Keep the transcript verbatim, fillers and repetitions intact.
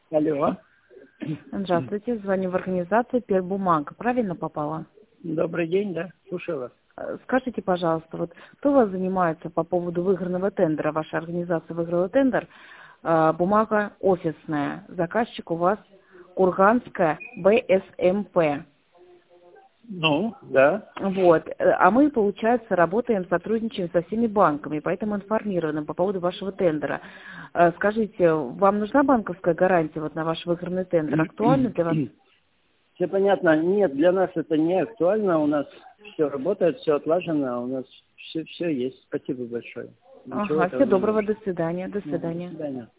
Алло. Здравствуйте, звоню в организацию Пербумаг. Правильно попала? Добрый день, да. Слушаю вас. Э, Скажите, пожалуйста, вот кто у вас занимается по поводу выигранного тендера? Ваша организация выиграла тендер. Э, Бумага офисная. Заказчик у вас Курганская бэ эс эм пэ. Ну, да. Вот. Э, А мы, получается, работаем, сотрудничаем со всеми банками, поэтому информированы по поводу вашего тендера. Э, Скажите, вам нужна банковская гарантия вот на ваш выигранный тендер? Актуальна для вас? Все понятно. Нет, для нас это не актуально. У нас все работает, все отлажено. У нас все, все есть. Спасибо большое. Ничего Ага, этого всего не доброго, нужно. до свидания, до Да, до свидания. свидания.